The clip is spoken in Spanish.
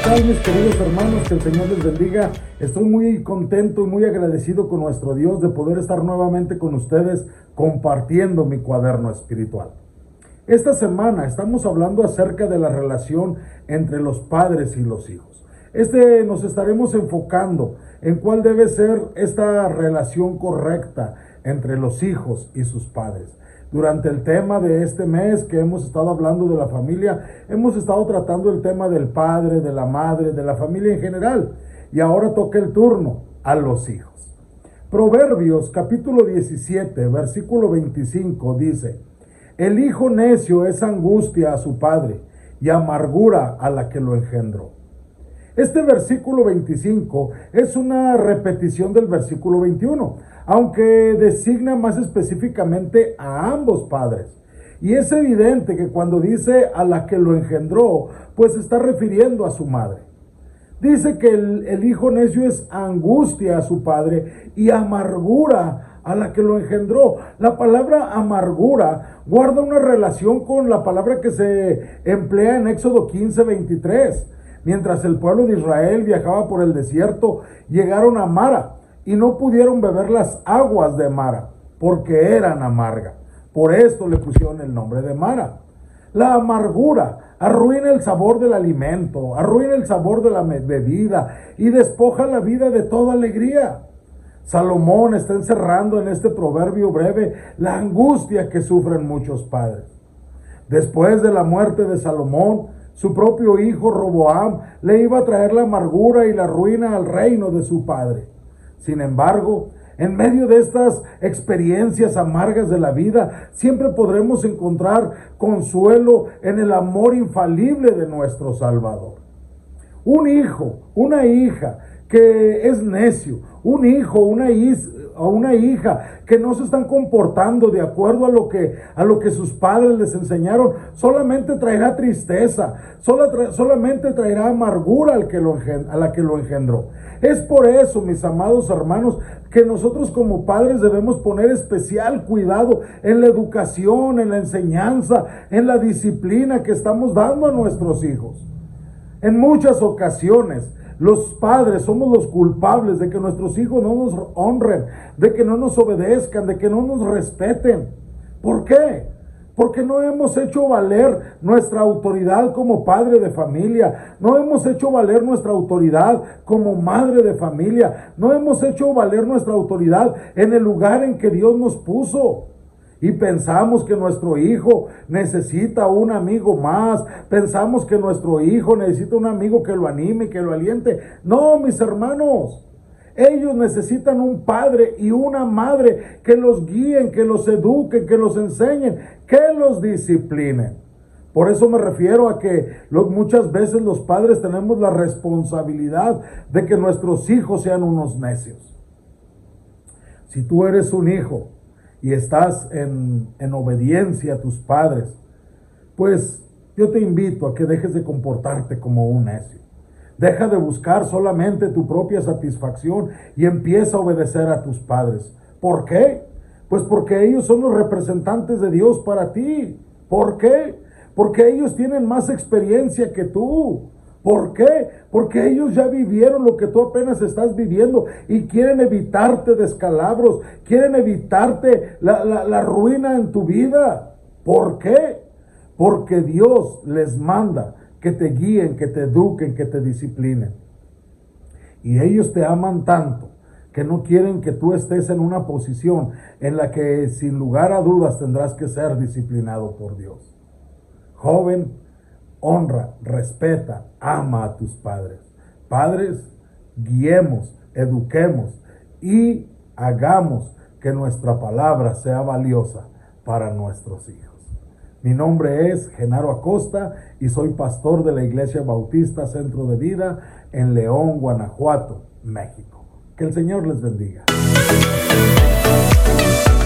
tal, mis queridos hermanos? Que el Señor les bendiga. Estoy muy contento y muy agradecido con nuestro Dios de poder estar nuevamente con ustedes compartiendo mi cuaderno espiritual. Esta semana estamos hablando acerca de la relación entre los padres y los hijos. Nos estaremos enfocando en cuál debe ser esta relación correcta entre los hijos y sus padres. Durante el tema de este mes que hemos estado hablando de la familia, hemos estado tratando el tema del padre, de la madre, de la familia en general. Y ahora toca el turno a los hijos. Proverbios capítulo 17, versículo 25 dice: el hijo necio es angustia a su padre y amargura a la que lo engendró. Este versículo 25 es una repetición del versículo 21, aunque designa más específicamente a ambos padres. Y es evidente que cuando dice a la que lo engendró, pues se está refiriendo a su madre. Dice que el hijo necio es angustia a su padre y amargura a la que lo engendró. La palabra amargura guarda una relación con la palabra que se emplea en Éxodo 15:23. Mientras el pueblo de Israel viajaba por el desierto, llegaron a Mara y no pudieron beber las aguas de Mara porque eran amargas. Por esto le pusieron el nombre de Mara. La amargura arruina el sabor del alimento, arruina el sabor de la bebida y despoja la vida de toda alegría. Salomón está encerrando en este proverbio breve la angustia que sufren muchos padres. Después de la muerte de Salomón, su propio hijo Roboam le iba a traer la amargura y la ruina al reino de su padre. Sin embargo, en medio de estas experiencias amargas de la vida, siempre podremos encontrar consuelo en el amor infalible de nuestro Salvador. Un hijo, una hija que es necio, un hijo, una hija que no se están comportando de acuerdo a lo que sus padres les enseñaron, solamente traerá tristeza, solamente traerá amargura a la que lo engendró. Es por eso, mis amados hermanos, que nosotros como padres debemos poner especial cuidado en la educación, en la enseñanza, en la disciplina que estamos dando a nuestros hijos. En muchas ocasiones, los padres somos los culpables de que nuestros hijos no nos honren, de que no nos obedezcan, de que no nos respeten. ¿Por qué? Porque no hemos hecho valer nuestra autoridad como padre de familia, no hemos hecho valer nuestra autoridad como madre de familia, no hemos hecho valer nuestra autoridad en el lugar en que Dios nos puso. Y pensamos que nuestro hijo necesita un amigo más, pensamos que nuestro hijo necesita un amigo que lo anime, que lo aliente. No, mis hermanos, ellos necesitan un padre y una madre que los guíen, que los eduquen, que los enseñen, que los disciplinen. Por eso me refiero a que muchas veces los padres tenemos la responsabilidad de que nuestros hijos sean unos necios. Si tú eres un hijo y estás en obediencia a tus padres, pues yo te invito a que dejes de comportarte como un necio. Deja de buscar solamente tu propia satisfacción y empieza a obedecer a tus padres. ¿Por qué? Pues porque ellos son los representantes de Dios para ti. ¿Por qué? Porque ellos tienen más experiencia que tú. ¿Por qué? Porque ellos ya vivieron lo que tú apenas estás viviendo y quieren evitarte descalabros, quieren evitarte la ruina en tu vida. ¿Por qué? Porque Dios les manda que te guíen, que te eduquen, que te disciplinen. Y ellos te aman tanto que no quieren que tú estés en una posición en la que sin lugar a dudas tendrás que ser disciplinado por Dios. Joven, honra, respeta, ama a tus padres. Padres, guiemos, eduquemos y hagamos que nuestra palabra sea valiosa para nuestros hijos. Mi nombre es Genaro Acosta y soy pastor de la Iglesia Bautista Centro de Vida en León, Guanajuato, México. Que el Señor les bendiga.